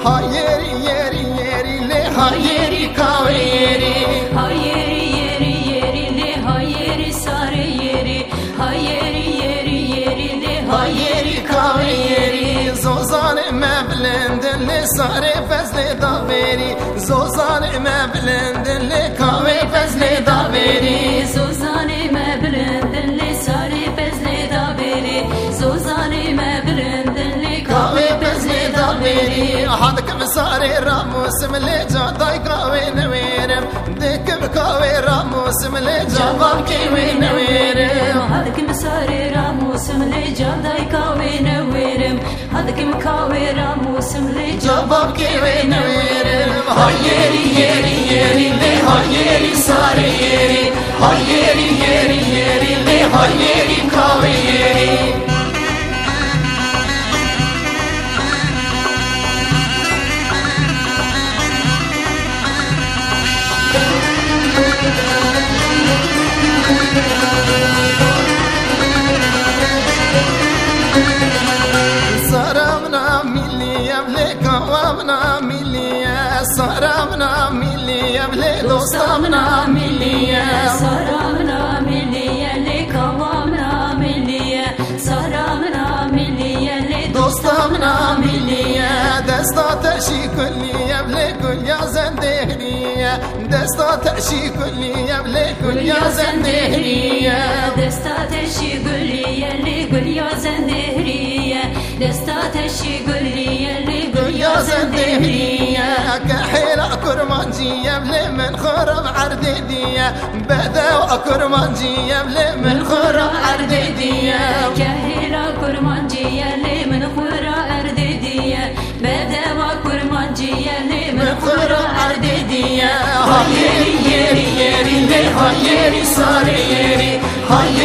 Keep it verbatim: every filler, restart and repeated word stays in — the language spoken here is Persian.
hayeri yeri yeri le hayeri kaveri hayeri yeri yeri le hayeri sare yeri hayeri yeri yeri le hayeri kaveri zozan meblend le sare fazle daveri zozan meblend le kave fazle daveri zozan meblend le sare fazle daveri zozan meblend le kave fazle daveri حدك مساري راموس ملي جاداي كاوي نويرم ديك بكاوي راموس ملي جابام كيوي نويرم حدك مساري راموس ملي جاداي كاوي نويرم حدك مكاوي راموس ملي جابام كيوي نويرم هايري يري يري لي هايري ساري يري هايري يري يري لي هايري كاوي يري سرمنا ملي يبلي كوامنا ملي سرمنا ملي يبلي دوستمنا ملي سرمنا ملي لي كوامنا ملي سرمنا ملي لي دوستمنا ملي دستا تشي كلي يبلي كل يا زندهري دستا تشي كلي يبلي كل يا زندهري دستا تشي كلي يلي كل يا زندهري دستا تشي كلي يلي كل يا زندهري كحيل كرمانجي يبلي من خرم عرديدية بدا وكرمانجي يبلي من خرم عرديدية كحيل كرمانجي يلي من خرم عرديدية بدا وكرمانجي يلي من خرم عرديدية هايري يري يري لي هايري ساري يري